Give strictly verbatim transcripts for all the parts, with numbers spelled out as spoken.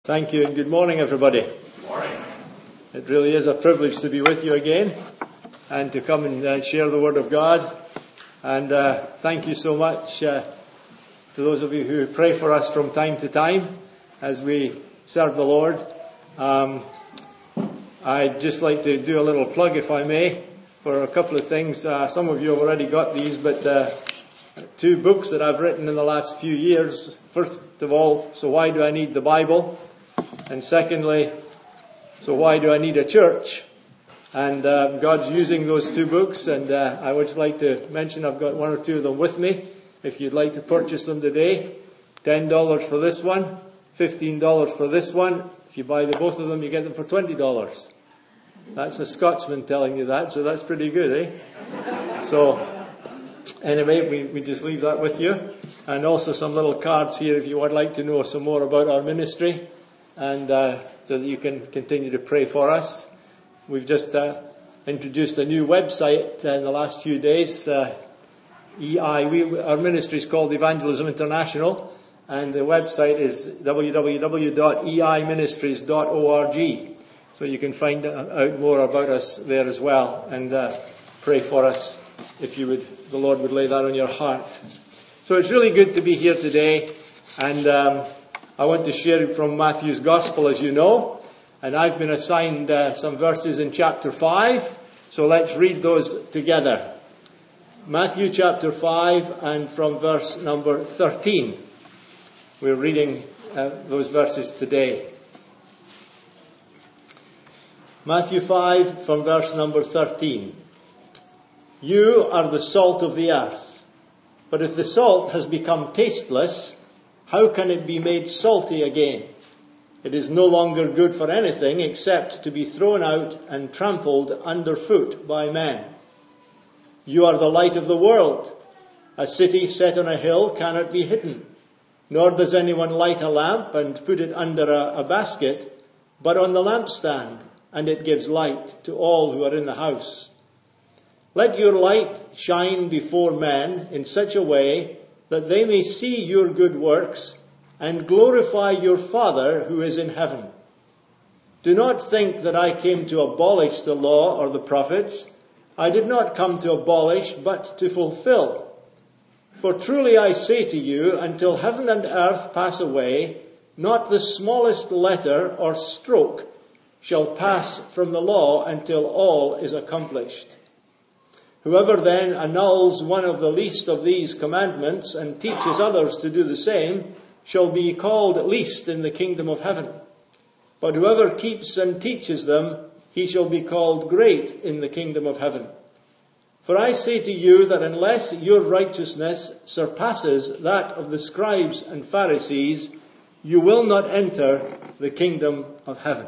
Thank you and good morning, everybody. Good morning. It really is a privilege to be with you again and to come and uh, share the Word of God. And uh, thank you so much uh, to those of you who pray for us from time to time as we serve the Lord. Um, I'd just like to do a little plug, if I may, for a couple of things. Uh, some of you have already got these, but uh, two books that I've written in the last few years. First of all, So Why Do I Need the Bible? And secondly, So Why Do I Need a Church? And uh, God's using those two books, and uh, I would like to mention I've got one or two of them with me. If you'd like to purchase them today, ten dollars for this one, fifteen dollars for this one. If you buy the both of them, you get them for twenty dollars. That's a Scotsman telling you that, so that's pretty good, eh? So, anyway, we, we just leave that with you. And also some little cards here if you would like to know some more about our ministry, and uh, so that you can continue to pray for us. We've just uh, introduced a new website in the last few days. Uh, E I, we, our ministry is called Evangelism International, and the website is w w w dot e i ministries dot org. So you can find out more about us there as well, and uh, pray for us if you would, the Lord would lay that on your heart. So it's really good to be here today, and um, I want to share from Matthew's Gospel, as you know, and I've been assigned uh, some verses in chapter five, so let's read those together. Matthew chapter five, and from verse number thirteen. We're reading uh, those verses today. Matthew five, from verse number thirteen. You are the salt of the earth. But if the salt has become tasteless, how can it be made salty again? It is no longer good for anything except to be thrown out and trampled underfoot by men. You are the light of the world. A city set on a hill cannot be hidden. Nor does anyone light a lamp and put it under a, a basket, but on the lampstand, and it gives light to all who are in the house. Let your light shine before men in such a way that they may see your good works and glorify your Father who is in heaven. Do not think that I came to abolish the law or the prophets. I did not come to abolish, but to fulfill. For truly I say to you, until heaven and earth pass away, not the smallest letter or stroke shall pass from the law until all is accomplished. Whoever then annuls one of the least of these commandments and teaches others to do the same shall be called least in the kingdom of heaven. But whoever keeps and teaches them, he shall be called great in the kingdom of heaven. For I say to you that unless your righteousness surpasses that of the scribes and Pharisees, you will not enter the kingdom of heaven.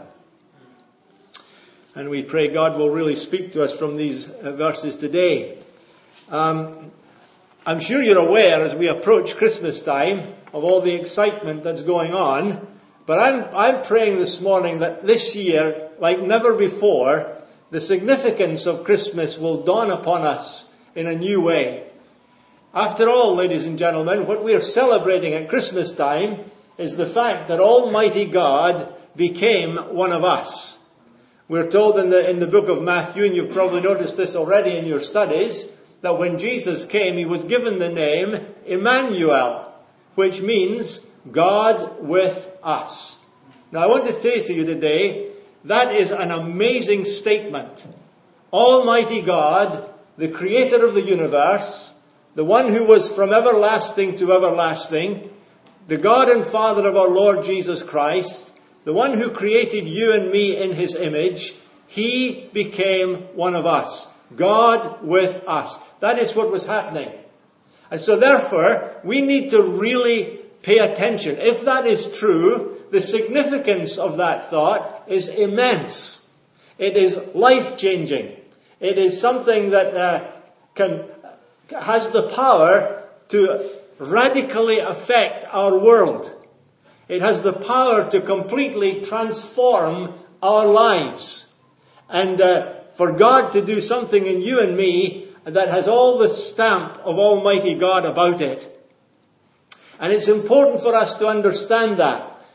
And we pray God will really speak to us from these verses today. Um, I'm sure you're aware as we approach Christmas time of all the excitement that's going on. But I'm, I'm praying this morning that this year, like never before, the significance of Christmas will dawn upon us in a new way. After all, ladies and gentlemen, what we are celebrating at Christmas time is the fact that Almighty God became one of us. We're told in the in the book of Matthew, and you've probably noticed this already in your studies, that when Jesus came, he was given the name Emmanuel, which means God with us. Now I want to say to you today, that is an amazing statement. Almighty God, the creator of the universe, the one who was from everlasting to everlasting, the God and Father of our Lord Jesus Christ, the one who created you and me in his image, he became one of us. God with us. That is what was happening. And so therefore, we need to really pay attention. If that is true, the significance of that thought is immense. It is life-changing. It is something that uh, can has the power to radically affect our world. It has the power to completely transform our lives. And uh, for God to do something in you and me that has all the stamp of Almighty God about it. And it's important for us to understand that.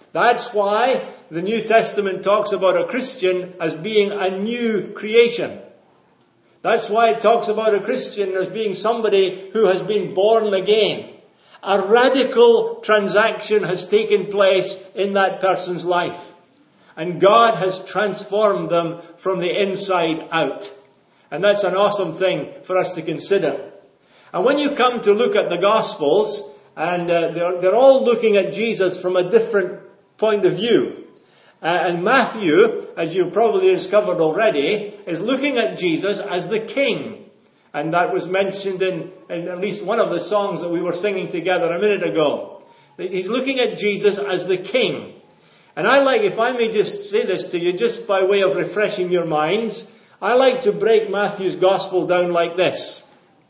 That's why the New Testament talks about a Christian as being a new creation. That's why it talks about a Christian as being somebody who has been born again. A radical transaction has taken place in that person's life. And God has transformed them from the inside out. And that's an awesome thing for us to consider. And when you come to look at the Gospels, and uh, they're, they're all looking at Jesus from a different point of view. Uh, and Matthew, as you've probably discovered already, is looking at Jesus as the King. And that was mentioned in, in at least one of the songs that we were singing together a minute ago. He's looking at Jesus as the King. And I like, if I may just say this to you, just by way of refreshing your minds, I like to break Matthew's Gospel down like this.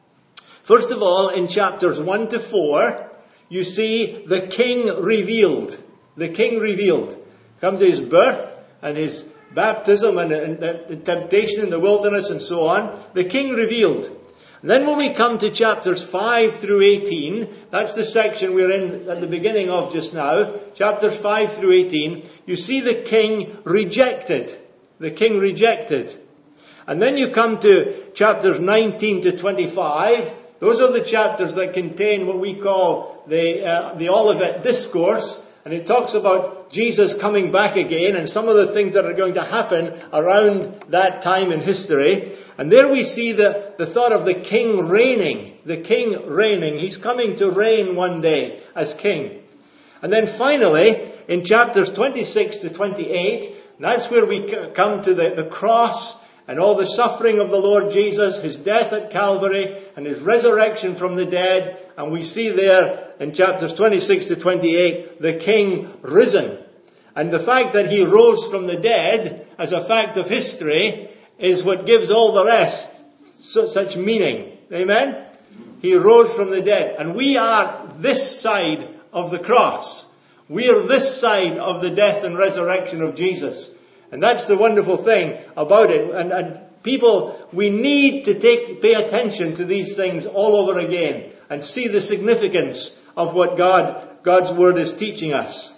First of all, in chapters one to four, you see the King revealed. The King revealed. Come to his birth and his baptism and, and, and the temptation in the wilderness and so on. The King revealed. And then when we come to chapters five through eighteen, that's the section we're in at the beginning of just now, chapters five through eighteen, you see the King rejected. The King rejected. And then you come to chapters nineteen to twenty-five. Those are the chapters that contain what we call the uh, the Olivet Discourse. And it talks about Jesus coming back again and some of the things that are going to happen around that time in history. And there we see the, the thought of the King reigning. The King reigning. He's coming to reign one day as King. And then finally, in chapters twenty-six to twenty-eight, that's where we come to the, the cross and all the suffering of the Lord Jesus, his death at Calvary and his resurrection from the dead. And we see there in chapters twenty-six to twenty-eight, the King risen. And the fact that he rose from the dead as a fact of history is what gives all the rest such meaning. Amen? He rose from the dead. And we are this side of the cross. We are this side of the death and resurrection of Jesus. And that's the wonderful thing about it. And, and people, we need to take pay attention to these things all over again and see the significance of what God, God's Word is teaching us.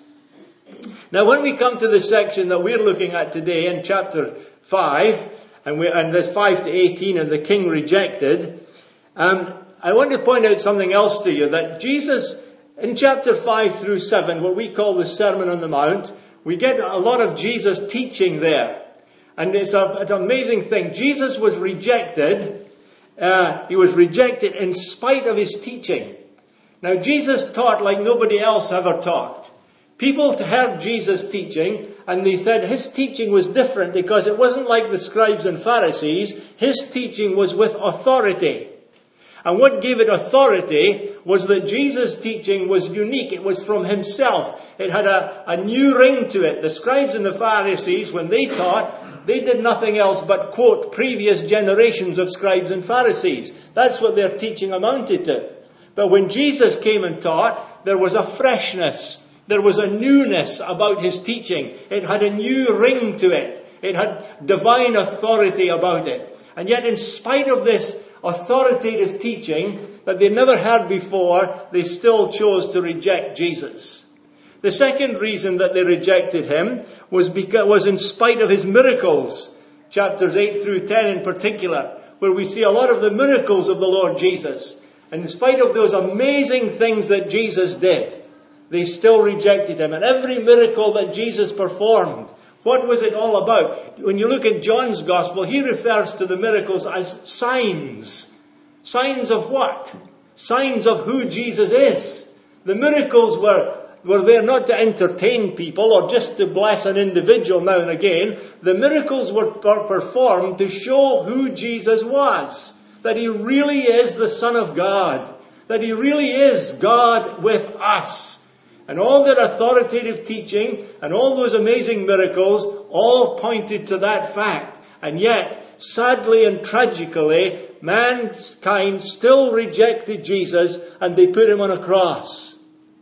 Now, when we come to the section that we're looking at today in chapter five, and, we, and there's five to eighteen, and the King rejected, um, I want to point out something else to you, that Jesus, in chapter five through seven, what we call the Sermon on the Mount, we get a lot of Jesus teaching there. And it's, a, it's an amazing thing. Jesus was rejected. Uh, he was rejected in spite of his teaching. Now, Jesus taught like nobody else ever taught. People heard Jesus teaching, and they said his teaching was different because it wasn't like the scribes and Pharisees. His teaching was with authority. And what gave it authority was that Jesus' teaching was unique. It was from himself. It had a, a new ring to it. The scribes and the Pharisees, when they taught, they did nothing else but quote previous generations of scribes and Pharisees. That's what their teaching amounted to. But when Jesus came and taught, there was a freshness. There was a newness about his teaching. It had a new ring to it. It had divine authority about it. And yet, in spite of this authoritative teaching that they never heard before, they still chose to reject Jesus. The second reason that they rejected him was because was in spite of his miracles. Chapters eight through ten in particular, where we see a lot of the miracles of the Lord Jesus. And in spite of those amazing things that Jesus did, they still rejected him. And every miracle that Jesus performed, what was it all about? When you look at John's Gospel, he refers to the miracles as signs. Signs of what? Signs of who Jesus is. The miracles were, were there not to entertain people or just to bless an individual now and again. The miracles were performed to show who Jesus was. That he really is the Son of God. That he really is God with us. And all their authoritative teaching and all those amazing miracles all pointed to that fact. And yet, sadly and tragically, mankind still rejected Jesus and they put him on a cross.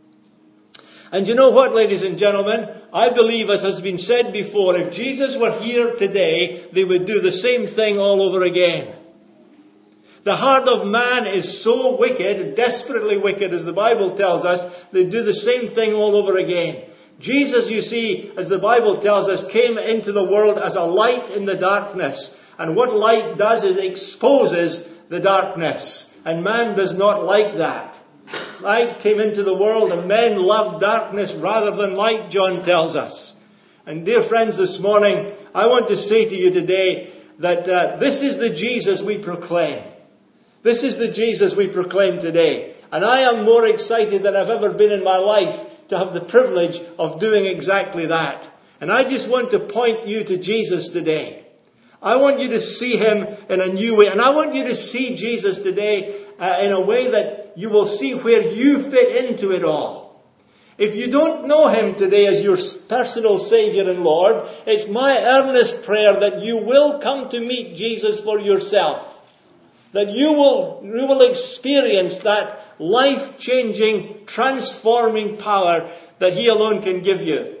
And you know what, ladies and gentlemen? I believe, as has been said before, if Jesus were here today, they would do the same thing all over again. The heart of man is so wicked, desperately wicked, as the Bible tells us, they do the same thing all over again. Jesus, you see, as the Bible tells us, came into the world as a light in the darkness. And what light does is it exposes the darkness. And man does not like that. Light came into the world and men loved darkness rather than light, John tells us. And dear friends, this morning, I want to say to you today that uh, this is the Jesus we proclaim. This is the Jesus we proclaim today. And I am more excited than I've ever been in my life to have the privilege of doing exactly that. And I just want to point you to Jesus today. I want you to see him in a new way. And I want you to see Jesus today uh, in a way that you will see where you fit into it all. If you don't know him today as your personal Saviour and Lord, it's my earnest prayer that you will come to meet Jesus for yourself. That you will, you will experience that life-changing, transforming power that he alone can give you.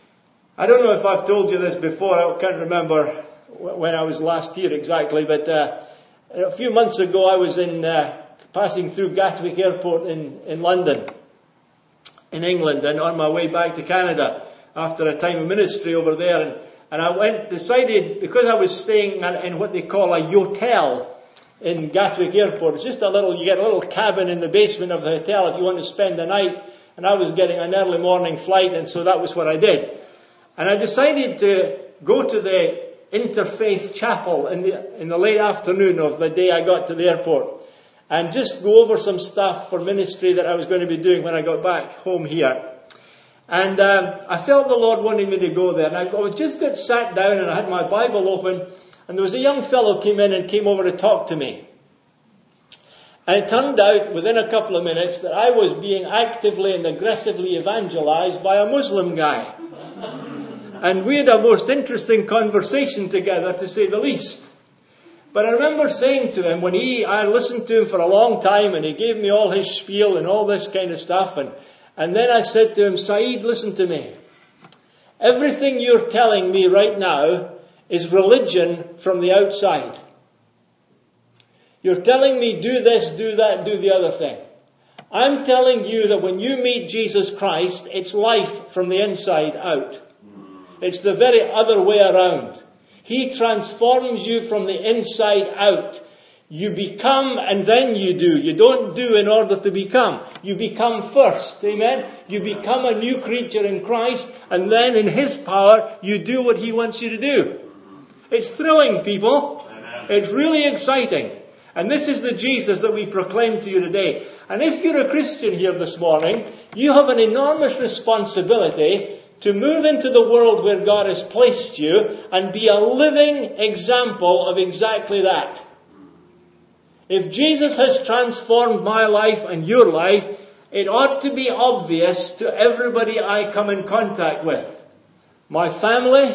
I don't know if I've told you this before. I can't remember when I was last here exactly. But uh, a few months ago I was in uh, passing through Gatwick Airport in, in London, in England, and on my way back to Canada after a time of ministry over there. And, and I went, decided, because I was staying in what they call a hotel in Gatwick Airport. It's just a little, you get a little cabin in the basement of the hotel if you want to spend the night. And I was getting an early morning flight, and so that was what I did. And I decided to go to the Interfaith Chapel in the, in the late afternoon of the day I got to the airport. And just go over some stuff for ministry that I was going to be doing when I got back home here. And um, I felt the Lord wanted me to go there. And I, I just got sat down and I had my Bible open. And there was a young fellow came in and came over to talk to me. And it turned out within a couple of minutes that I was being actively and aggressively evangelized by a Muslim guy. And we had a most interesting conversation together, to say the least. But I remember saying to him, when he, I listened to him for a long time and he gave me all his spiel and all this kind of stuff. And, and then I said to him, Saeed, listen to me. Everything you're telling me right now is religion from the outside. You're telling me do this, do that, do the other thing. I'm telling you that when you meet Jesus Christ, it's life from the inside out. It's the very other way around. He transforms you from the inside out. You become and then you do. You don't do in order to become. You become first. Amen? You become a new creature in Christ, and then in his power you do what he wants you to do. It's thrilling, people. Amen. It's really exciting. And this is the Jesus that we proclaim to you today. And if you're a Christian here this morning, you have an enormous responsibility to move into the world where God has placed you and be a living example of exactly that. If Jesus has transformed my life and your life, it ought to be obvious to everybody I come in contact with. My family,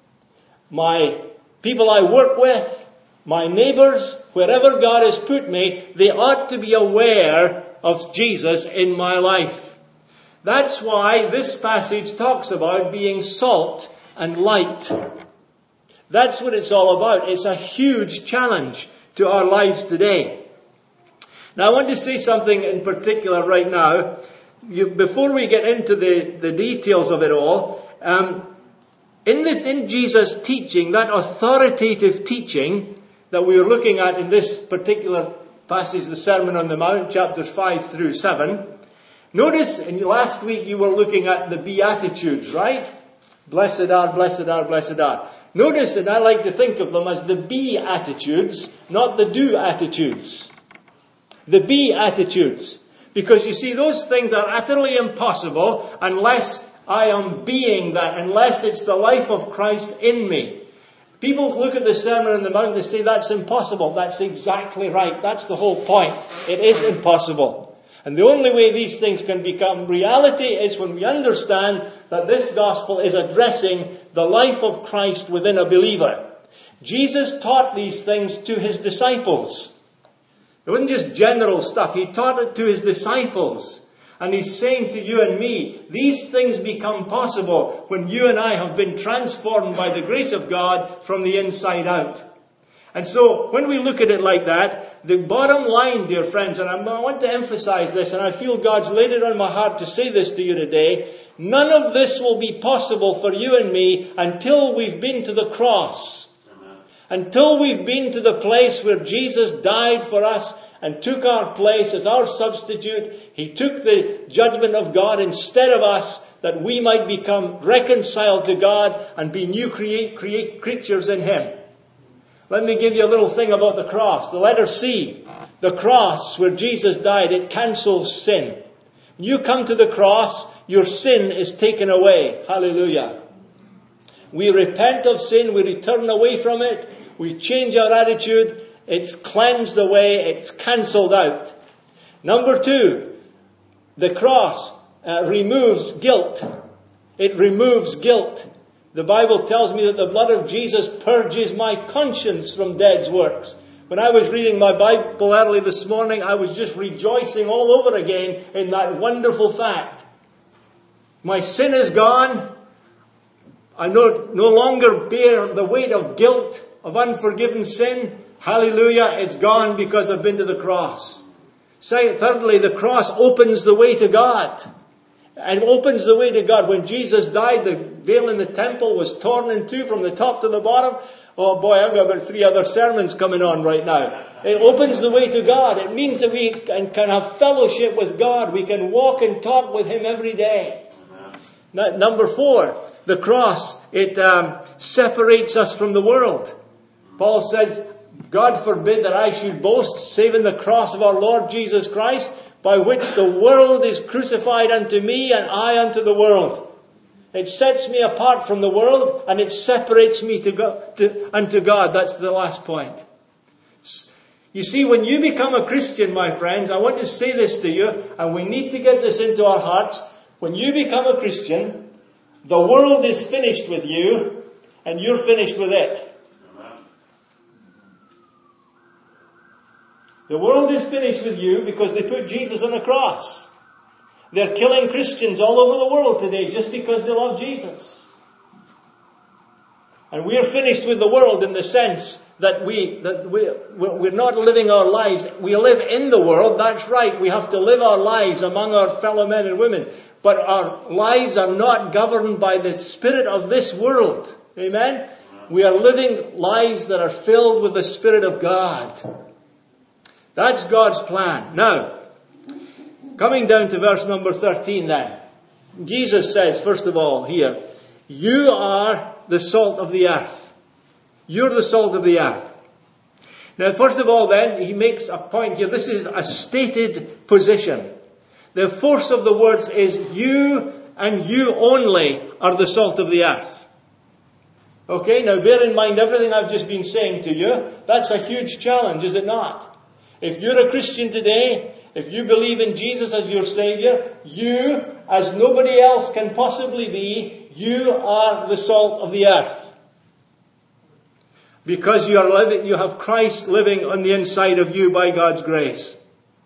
my people I work with, my neighbours, wherever God has put me, they ought to be aware of Jesus in my life. That's why this passage talks about being salt and light. That's what it's all about. It's a huge challenge to our lives today. Now I want to say something in particular right now. You, before we get into the, the details of it all, um, in, the, in Jesus' teaching, that authoritative teaching that we are looking at in this particular passage, the Sermon on the Mount, chapters five through seven, notice, in last week you were looking at the Beatitudes, right? Blessed are, blessed are, blessed are. Notice, and I like to think of them as the Beatitudes, not the do-attitudes. The Beatitudes. Because you see, those things are utterly impossible unless I am being that, unless it's the life of Christ in me. People look at the Sermon on the Mount and say, that's impossible. That's exactly right. That's the whole point. It is impossible. And the only way these things can become reality is when we understand that this gospel is addressing the life of Christ within a believer. Jesus taught these things to his disciples. It wasn't just general stuff. He taught it to his disciples. And he's saying to you and me, these things become possible when you and I have been transformed by the grace of God from the inside out. And so when we look at it like that, the bottom line, dear friends, and I want to emphasize this, and I feel God's laid it on my heart to say this to you today, None of this will be possible for you and me until we've been to the cross. Amen. Until we've been to the place where Jesus died for us and took our place as our substitute. He took the judgment of God instead of us, that we might become reconciled to God and be new create, create creatures in Him. Let me give you a little thing about the cross. The letter C, the cross where Jesus died, it cancels sin. When you come to the cross, your sin is taken away. Hallelujah. We repent of sin, we return away from it, we change our attitude, it's cleansed away, it's cancelled out. Number two, the cross uh, removes guilt. It removes guilt. The Bible tells me that the blood of Jesus purges my conscience from dead works. When I was reading my Bible early this morning, I was just rejoicing all over again in that wonderful fact. My sin is gone. I no, no longer bear the weight of guilt, of unforgiven sin. Hallelujah, it's gone because I've been to the cross. Thirdly, the cross opens the way to God. It opens the way to God. When Jesus died, the veil in the temple was torn in two from the top to the bottom. Oh boy, I've got about three other sermons coming on right now. It opens the way to God. It means that we can, can have fellowship with God. We can walk and talk with Him every day. Now, number four, the cross, it um, separates us from the world. Paul says, God forbid that I should boast, save in the cross of our Lord Jesus Christ, by which the world is crucified unto me and I unto the world. It sets me apart from the world and it separates me to go, to, unto God. That's the last point. You see, when you become a Christian, my friends, I want to say this to you, and we need to get this into our hearts. When you become a Christian, the world is finished with you and you're finished with it. The world is finished with you because they put Jesus on a cross. They're killing Christians all over the world today just because they love Jesus. And we're finished with the world in the sense that we, that we, we're not living our lives. We live in the world, that's right. We have to live our lives among our fellow men and women. But our lives are not governed by the spirit of this world. Amen? We are living lives that are filled with the Spirit of God. That's God's plan. Now, coming down to verse number thirteen then. Jesus says, first of all here, you are the salt of the earth. You're the salt of the earth. Now, first of all then, he makes a point here. This is a stated position. The force of the words is you and you only are the salt of the earth. Okay, now bear in mind everything I've just been saying to you. That's a huge challenge, is it not? If you're a Christian today, if you believe in Jesus as your Savior, you, as nobody else can possibly be, you are the salt of the earth. Because you are living, you have Christ living on the inside of you by God's grace.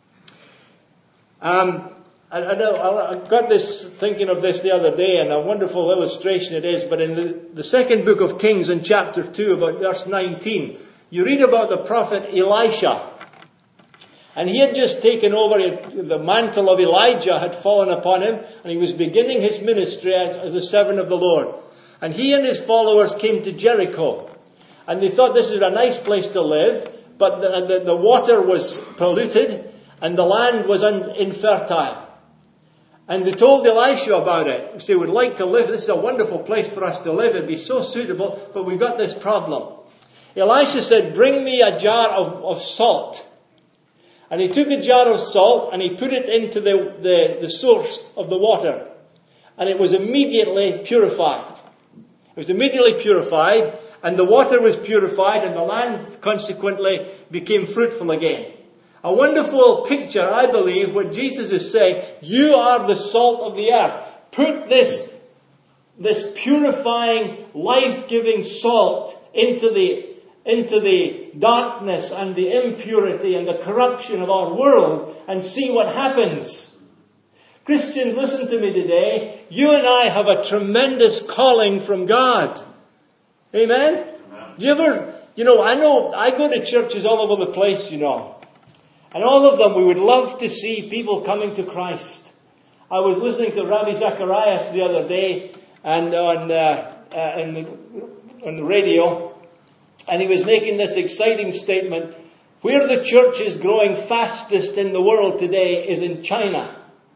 Um, I, I, know, I got this thinking of this the other day, and a wonderful illustration it is. But in the, the second book of Kings, in chapter two, about verse nineteen, you read about the prophet Elisha. And he had just taken over, the mantle of Elijah had fallen upon him, and he was beginning his ministry as, as the servant of the Lord. And he and his followers came to Jericho. And they thought this was a nice place to live, but the, the, the water was polluted, and the land was un, infertile. And they told Elisha about it. They would like to live, this is a wonderful place for us to live, it'd be so suitable, but we've got this problem. Elisha said, bring me a jar of, of salt. And he took a jar of salt and he put it into the, the, the source of the water. And it was immediately purified. It was immediately purified, and the water was purified, and the land consequently became fruitful again. A wonderful picture, I believe, what Jesus is saying. You are the salt of the earth. Put this, this purifying, life-giving salt into the into the darkness and the impurity and the corruption of our world and see what happens. Christians, listen to me today. You and I have a tremendous calling from God. Amen? Amen. Do you ever, you know, I know, I go to churches all over the place, you know. And all of them, we would love to see people coming to Christ. I was listening to Ravi Zacharias the other day and on, uh, uh, in the, on the radio, and he was making this exciting statement. Where the church is growing fastest in the world today is in China.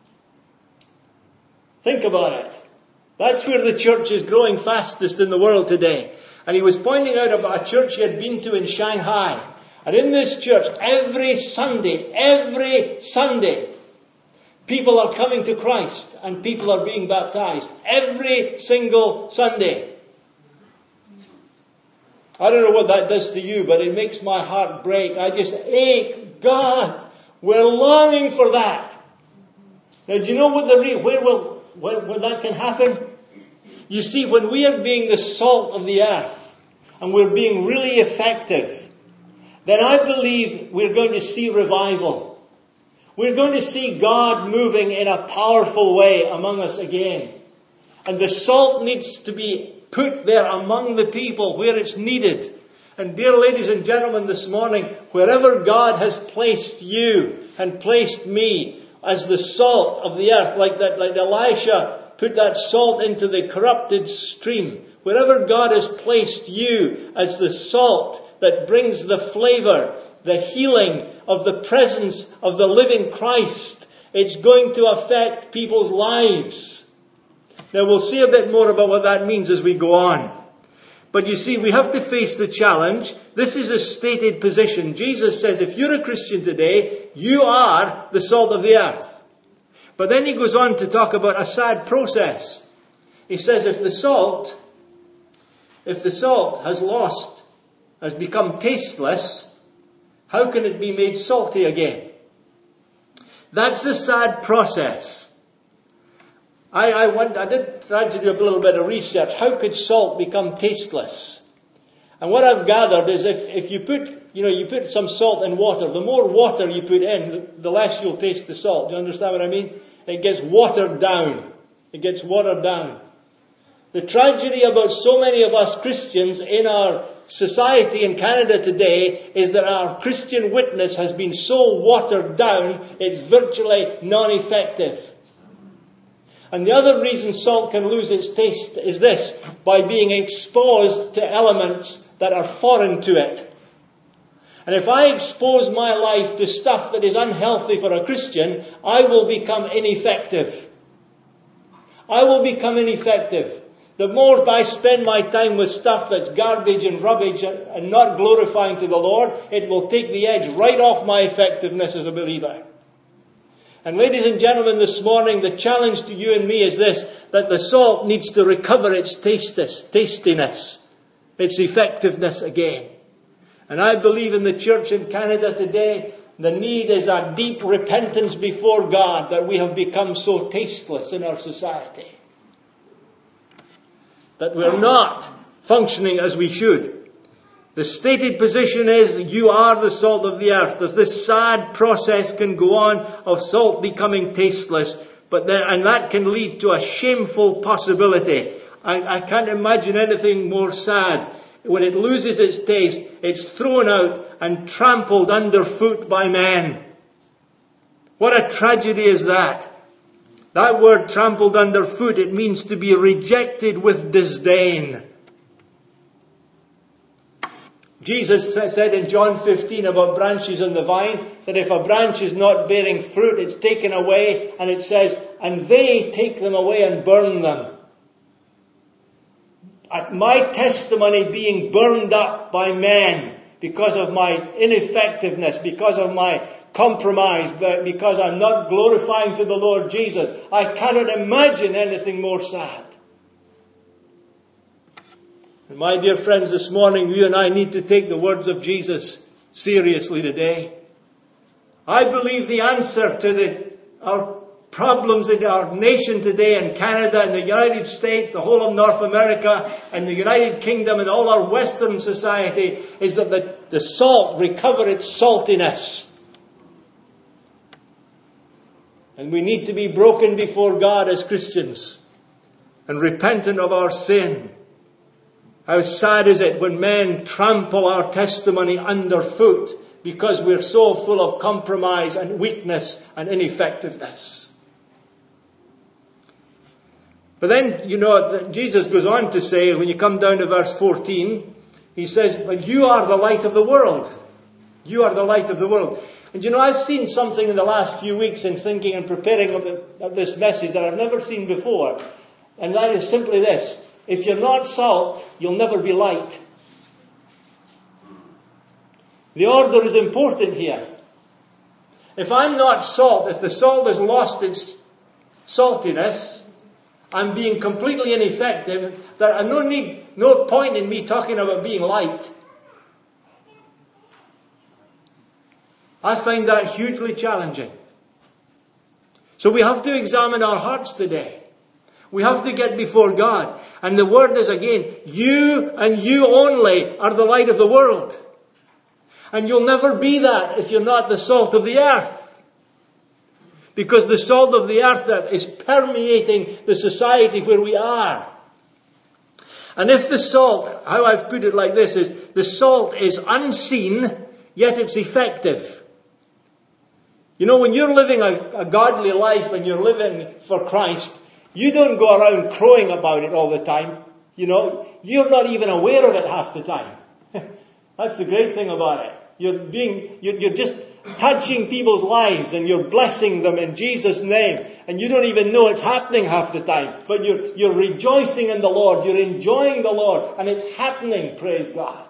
Think about it. That's where the church is growing fastest in the world today. And he was pointing out about a church he had been to in Shanghai. And in this church, every Sunday, every Sunday, people are coming to Christ and people are being baptized. Every single Sunday. I don't know what that does to you, but it makes my heart break. I just ache. God, we're longing for that. Now, do you know what the re- where will where, where that can happen? You see, when we are being the salt of the earth and we're being really effective, then I believe we're going to see revival. We're going to see God moving in a powerful way among us again. And the salt needs to be put there among the people where it's needed. And dear ladies and gentlemen, this morning, wherever God has placed you and placed me as the salt of the earth, like that, like Elisha put that salt into the corrupted stream. Wherever God has placed you as the salt that brings the flavor, the healing of the presence of the living Christ, it's going to affect people's lives. Now we'll see a bit more about what that means as we go on. But you see, we have to face the challenge. This is a stated position. Jesus says, if you're a Christian today, you are the salt of the earth. But then he goes on to talk about a sad process. He says, if the salt, if the salt has lost, has become tasteless, how can it be made salty again? That's the sad process. I, I went, I did try to do a little bit of research. How could salt become tasteless? And what I've gathered is if, if you put, you know, you put some salt in water, the more water you put in, the, the less you'll taste the salt. Do you understand what I mean? It gets watered down. It gets watered down. The tragedy about so many of us Christians in our society in Canada today is that our Christian witness has been so watered down, it's virtually non-effective. And the other reason salt can lose its taste is this, by being exposed to elements that are foreign to it. And if I expose my life to stuff that is unhealthy for a Christian, I will become ineffective. I will become ineffective. The more I spend my time with stuff that's garbage and rubbish and not glorifying to the Lord, it will take the edge right off my effectiveness as a believer. And ladies and gentlemen, this morning, the challenge to you and me is this, that the salt needs to recover its tastiness, its effectiveness again. And I believe in the church in Canada today, the need is a deep repentance before God that we have become so tasteless in our society. That we're not functioning as we should. The stated position is, you are the salt of the earth. There's this sad process can go on of salt becoming tasteless, but then, and that can lead to a shameful possibility. I, I can't imagine anything more sad. When it loses its taste, it's thrown out and trampled underfoot by men. What a tragedy is that? That word trampled underfoot, it means to be rejected with disdain. Jesus said in John fifteen about branches on the vine, that if a branch is not bearing fruit, it's taken away, and it says, and they take them away and burn them. At my testimony being burned up by men because of my ineffectiveness, because of my compromise, because I'm not glorifying to the Lord Jesus, I cannot imagine anything more sad. And my dear friends, this morning, you and I need to take the words of Jesus seriously today. I believe the answer to the, our problems in our nation today, in Canada, in the United States, the whole of North America, and the United Kingdom, and all our Western society, is that the, the salt recover its saltiness. And we need to be broken before God as Christians and repentant of our sin. How sad is it when men trample our testimony underfoot because we're so full of compromise and weakness and ineffectiveness. But then, you know, Jesus goes on to say, when you come down to verse fourteen, he says, but you are the light of the world. You are the light of the world. And you know, I've seen something in the last few weeks in thinking and preparing of, the, of this message that I've never seen before. And that is simply this. If you're not salt, you'll never be light. The order is important here. If I'm not salt, if the salt has lost its saltiness, I'm being completely ineffective. There are no need, no point in me talking about being light. I find that hugely challenging. So we have to examine our hearts today. We have to get before God. And the word is again, you and you only are the light of the world. And you'll never be that if you're not the salt of the earth. Because the salt of the earth that is permeating the society where we are. And if the salt, how I've put it like this, is the salt is unseen, yet it's effective. You know, when you're living a, a godly life and you're living for Christ, you don't go around crowing about it all the time. You know, you're not even aware of it half the time. That's the great thing about it. You're being, you're, you're just touching people's lives and you're blessing them in Jesus' name. And you don't even know it's happening half the time. But you're, you're rejoicing in the Lord. You're enjoying the Lord. And it's happening, praise God.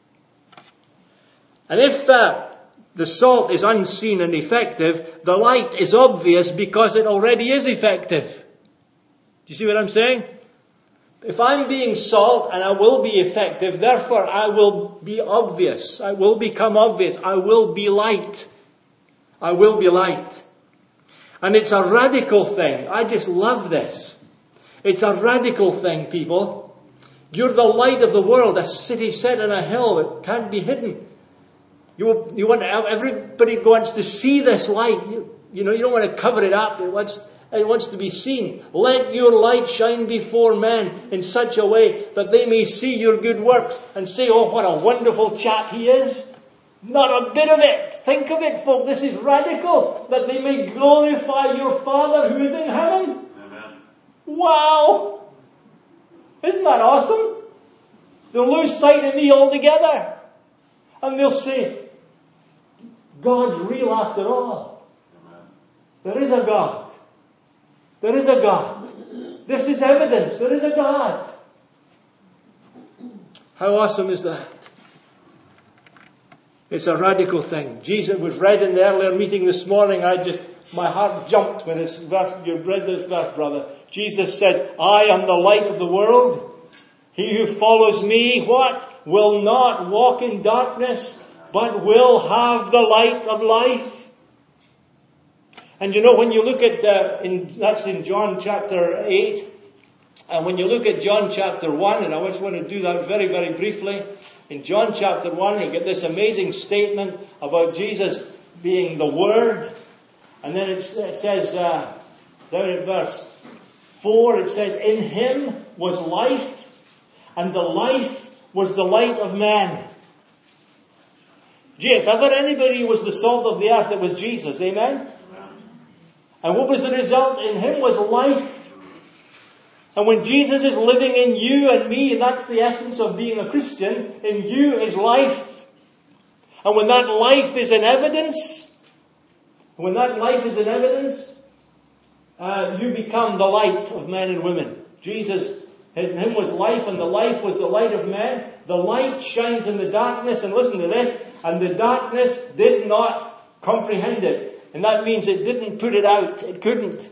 And if uh, the salt is unseen and effective, the light is obvious because it already is effective. Do you see what I'm saying? If I'm being salt and I will be effective, therefore I will be obvious. I will become obvious. I will be light. I will be light. And it's a radical thing. I just love this. It's a radical thing, people. You're the light of the world, a city set on a hill that can't be hidden. You, you want everybody wants to see this light. You, you know, you don't want to cover it up. It wants It wants to be seen. Let your light shine before men in such a way that they may see your good works and say, oh, what a wonderful chap he is. Not a bit of it. Think of it, folk. This is radical. That they may glorify your Father who is in heaven. Amen. Wow. Isn't that awesome? They'll lose sight of me altogether. And they'll say, God's real after all. Amen. There is a God. There is a God. This is evidence. There is a God. How awesome is that? It's a radical thing. Jesus was read in the earlier meeting this morning. I just, my heart jumped when this verse, you read this verse, brother. Jesus said, I am the light of the world. He who follows me, what? Will not walk in darkness, but will have the light of life. And you know, when you look at, uh, in, that's in John chapter eight, and when you look at John chapter one, and I just want to do that very, very briefly. In John chapter one, you get this amazing statement about Jesus being the Word. And then it says, uh, down at verse four, it says, in Him was life, and the life was the light of man. Gee, if ever anybody was the salt of the earth, it was Jesus. Amen? And what was the result? In Him was life. And when Jesus is living in you and me, and that's the essence of being a Christian, in you is life. And when that life is in evidence, when that life is in evidence, uh, you become the light of men and women. Jesus, in Him was life, and the life was the light of men. The light shines in the darkness, and listen to this, and the darkness did not comprehend it. And that means it didn't put it out. It couldn't.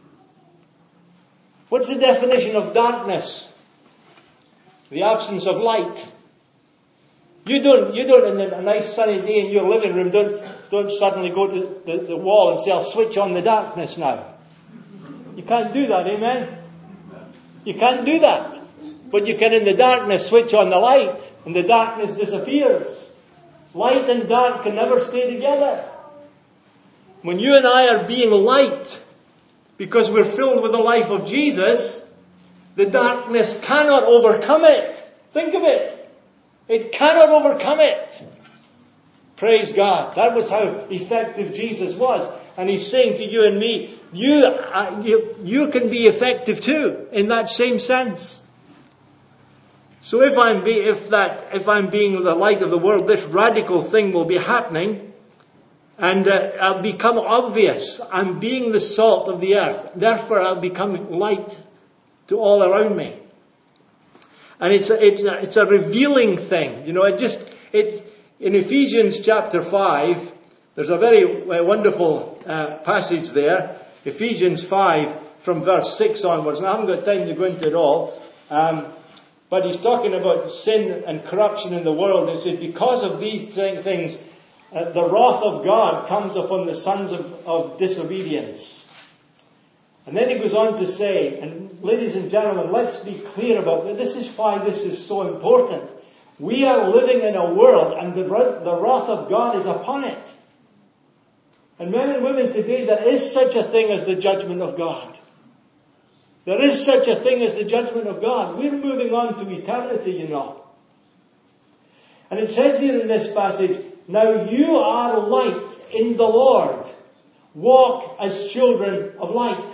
What's the definition of darkness? The absence of light. You don't, you don't, in a nice sunny day in your living room, don't, don't suddenly go to the, the wall and say, I'll switch on the darkness now. You can't do that, amen? You can't do that. But you can, in the darkness, switch on the light, and the darkness disappears. Light and dark can never stay together. When you and I are being light, because we're filled with the life of Jesus, the darkness cannot overcome it. Think of it. It cannot overcome it. Praise God. That was how effective Jesus was. And he's saying to you and me, you, uh, you, you can be effective too, in that same sense. So if I'm be, if that if I'm being the light of the world, this radical thing will be happening, and uh, I'll become obvious. I'm being the salt of the earth. Therefore, I'll become light to all around me. And it's a, it's a, it's a revealing thing. You know, it just it in Ephesians chapter five. There's a very uh, wonderful uh, passage there, Ephesians five from verse six onwards. And I haven't got time to go into it all. Um, But he's talking about sin and corruption in the world. It says, because of these things, uh, the wrath of God comes upon the sons of, of disobedience. And then he goes on to say, and ladies and gentlemen, let's be clear about this. This is why this is so important. We are living in a world, and the, the wrath of God is upon it. And men and women today, there is such a thing as the judgment of God. There is such a thing as the judgment of God. We're moving on to eternity, you know. And it says here in this passage, now you are light in the Lord. Walk as children of light.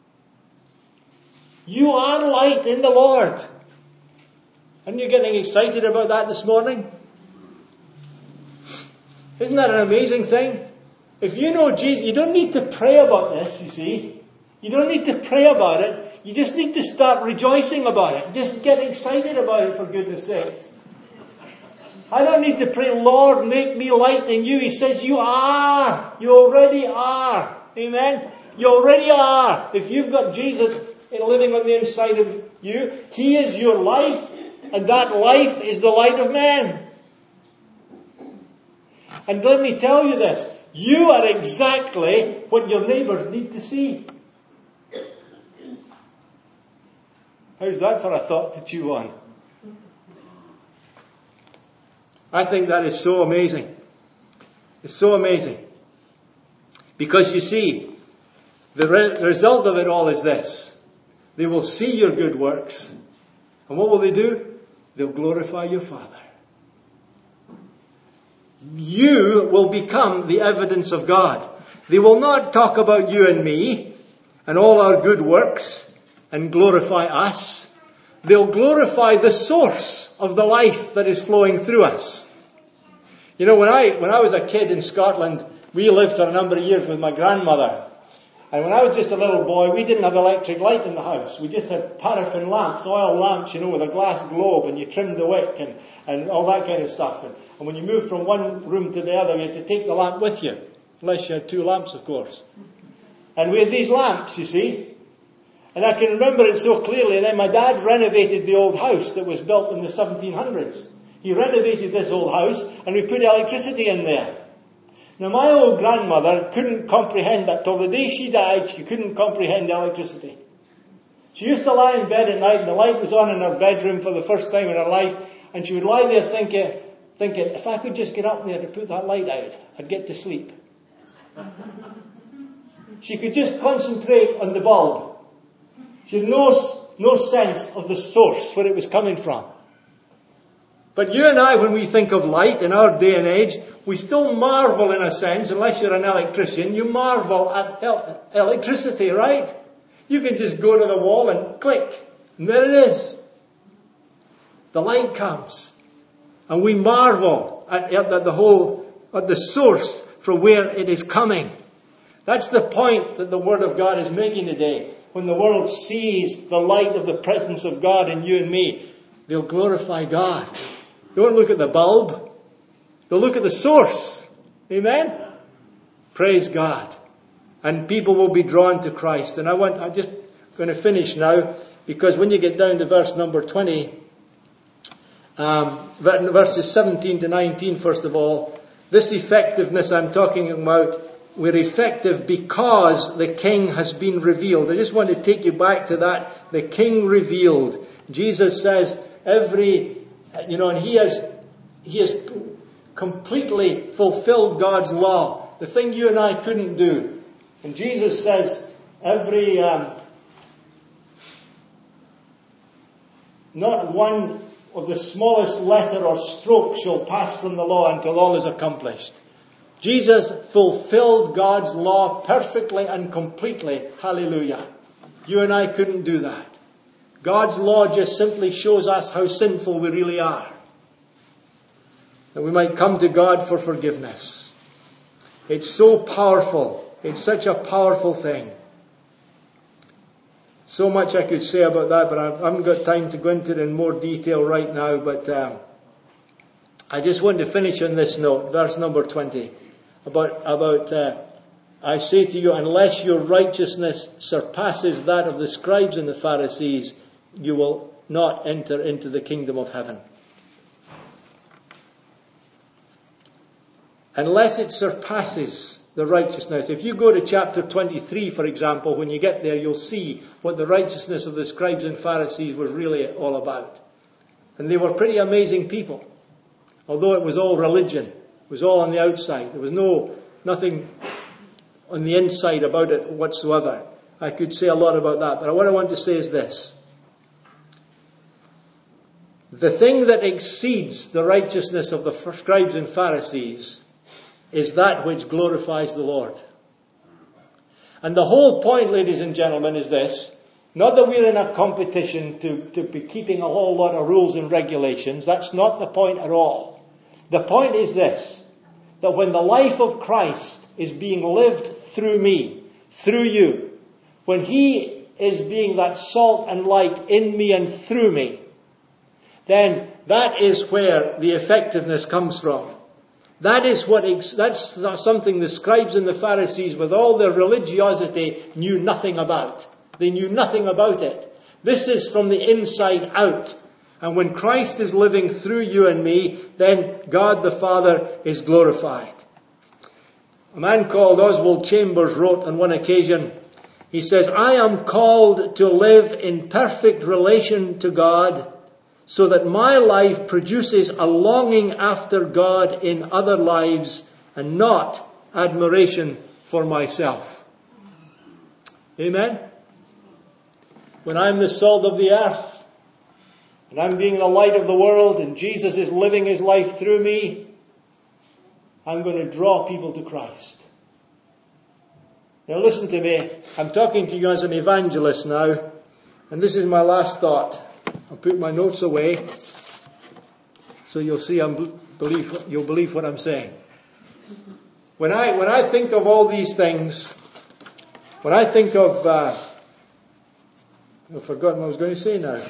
You are light in the Lord. Aren't you getting excited about that this morning? Isn't that an amazing thing? If you know Jesus, you don't need to pray about this, you see. You don't need to pray about it. You just need to start rejoicing about it. Just get excited about it, for goodness sakes. I don't need to pray, Lord, make me light in you. He says, you are. You already are. Amen? You already are. If you've got Jesus living on the inside of you, He is your life. And that life is the light of man. And let me tell you this. You are exactly what your neighbours need to see. How's that for a thought to chew on? I think that is so amazing. It's so amazing. Because you see, the re- result of it all is this. They will see your good works. And what will they do? They'll glorify your Father. You will become the evidence of God. They will not talk about you and me and all our good works and glorify us. They'll glorify the source of the life that is flowing through us. You know, when I when I was a kid in Scotland, we lived for a number of years with my grandmother. And when I was just a little boy, we didn't have electric light in the house. We just had paraffin lamps, oil lamps, you know, with a glass globe, and you trimmed the wick and, and all that kind of stuff. And, and when you moved from one room to the other, you had to take the lamp with you. Unless you had two lamps, of course. And we had these lamps, you see. And I can remember it so clearly. And then my dad renovated the old house that was built in the seventeen hundreds. He renovated this old house and we put electricity in there. Now my old grandmother couldn't comprehend that. Till the day she died, she couldn't comprehend electricity. She used to lie in bed at night and the light was on in her bedroom for the first time in her life. And she would lie there thinking, thinking, if I could just get up there to put that light out, I'd get to sleep. She could just concentrate on the bulb. She had no, no sense of the source where it was coming from. But you and I, when we think of light in our day and age, we still marvel in a sense, unless you're an electrician, you marvel at el- electricity, right? You can just go to the wall and click, and there it is. The light comes. And we marvel at, at the whole, at the source from where it is coming. That's the point that the Word of God is making today. When the world sees the light of the presence of God in you and me, they'll glorify God. They won't look at the bulb. They'll look at the source. Amen? Praise God. And people will be drawn to Christ. And I want, I'm just going to finish now, because when you get down to verse number twenty, um, verses seventeen to nineteen, first of all, this effectiveness I'm talking about, we're effective because the King has been revealed. I just want to take you back to that. The King revealed. Jesus says every, you know, and he has, he has completely fulfilled God's law. The thing you and I couldn't do. And Jesus says every, um, not one of the smallest letter or stroke shall pass from the law until all is accomplished. Jesus fulfilled God's law perfectly and completely. Hallelujah. You and I couldn't do that. God's law just simply shows us how sinful we really are. And we might come to God for forgiveness. It's so powerful. It's such a powerful thing. So much I could say about that, but I haven't got time to go into it in more detail right now. But um, I just want to finish on this note, verse number twenty. About, about uh, I say to you, unless your righteousness surpasses that of the scribes and the Pharisees, you will not enter into the kingdom of heaven. Unless it surpasses the righteousness. If you go to chapter twenty-three, for example, when you get there, you'll see what the righteousness of the scribes and Pharisees was really all about. And they were pretty amazing people. Although it was all religion. It was all on the outside. There was no nothing on the inside about it whatsoever. I could say a lot about that. But what I want to say is this. The thing that exceeds the righteousness of the scribes and Pharisees is that which glorifies the Lord. And the whole point, ladies and gentlemen, is this. Not that we're in a competition to, to be keeping a whole lot of rules and regulations. That's not the point at all. The point is this. That when the life of Christ is being lived through me, through you, when He is being that salt and light in me and through me, then that is where the effectiveness comes from. That is what, that's something the scribes and the Pharisees, with all their religiosity, knew nothing about. They knew nothing about it. This is from the inside out. And when Christ is living through you and me, then God the Father is glorified. A man called Oswald Chambers wrote on one occasion, he says, I am called to live in perfect relation to God, so that my life produces a longing after God in other lives and not admiration for myself. Amen? When I'm the salt of the earth and I'm being the light of the world and Jesus is living His life through me, I'm going to draw people to Christ. Now listen to me. I'm talking to you as an evangelist now, and this is my last thought. I'll put my notes away so you'll see I'm believe you'll believe what I'm saying. When I when I think of all these things, when I think of uh, I've forgotten what I was going to say now.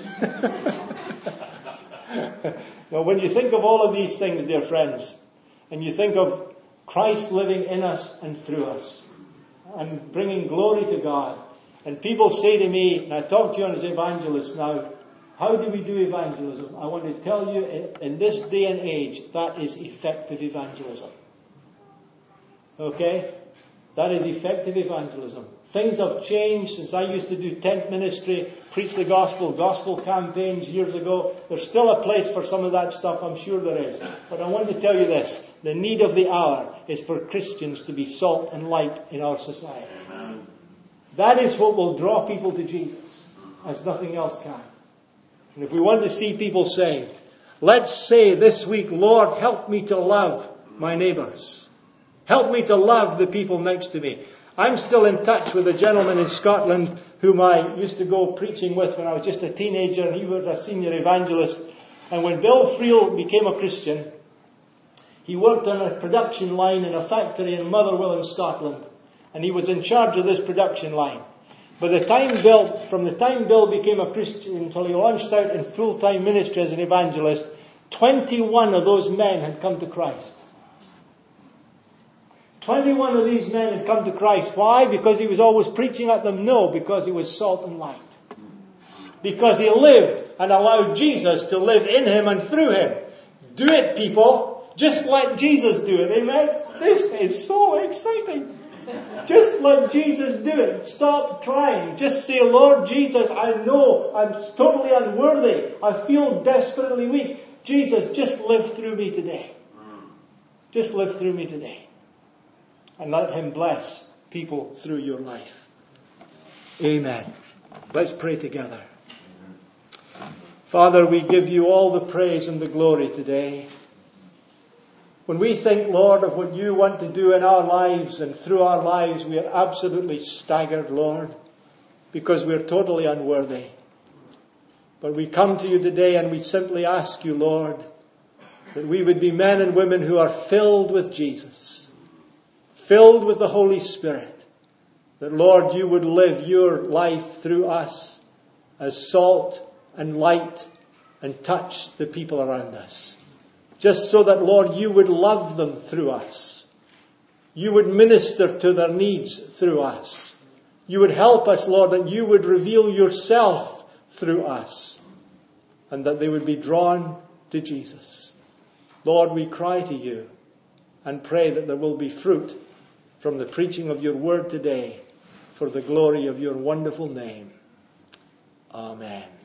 Well, when you think of all of these things, dear friends, and you think of Christ living in us and through us, and bringing glory to God, and people say to me, and I talk to you as an evangelist now, how do we do evangelism? I want to tell you, in this day and age, that is effective evangelism. Okay? That is effective evangelism. Things have changed since I used to do tent ministry, preach the gospel, gospel campaigns years ago. There's still a place for some of that stuff, I'm sure there is. But I want to tell you this. The need of the hour is for Christians to be salt and light in our society. Amen. That is what will draw people to Jesus, as nothing else can. And if we want to see people saved, let's say this week, Lord, help me to love my neighbours. Help me to love the people next to me. I'm still in touch with a gentleman in Scotland whom I used to go preaching with when I was just a teenager, and he was a senior evangelist. And when Bill Friel became a Christian, he worked on a production line in a factory in Motherwell in Scotland. And he was in charge of this production line. By the time Bill, from the time Bill became a Christian until he launched out in full-time ministry as an evangelist, twenty-one of those men had come to Christ. twenty-one of these men had come to Christ. Why? Because he was always preaching at them? No, because he was salt and light. Because he lived and allowed Jesus to live in him and through him. Do it, people. Just let Jesus do it. Amen? This is so exciting. Just let Jesus do it. Stop trying. Just say, Lord Jesus, I know I'm totally unworthy. I feel desperately weak. Jesus, just live through me today. Just live through me today. And let Him bless people through your life. Amen. Let's pray together. Father, we give you all the praise and the glory today. When we think, Lord, of what you want to do in our lives and through our lives, we are absolutely staggered, Lord, because we're totally unworthy. But we come to you today and we simply ask you, Lord, that we would be men and women who are filled with Jesus, filled with the Holy Spirit. That, Lord, you would live your life through us as salt and light and touch the people around us. Just so that, Lord, you would love them through us. You would minister to their needs through us. You would help us, Lord, that you would reveal yourself through us. And that they would be drawn to Jesus. Lord, we cry to you and pray that there will be fruit from the preaching of your word today for the glory of your wonderful name. Amen.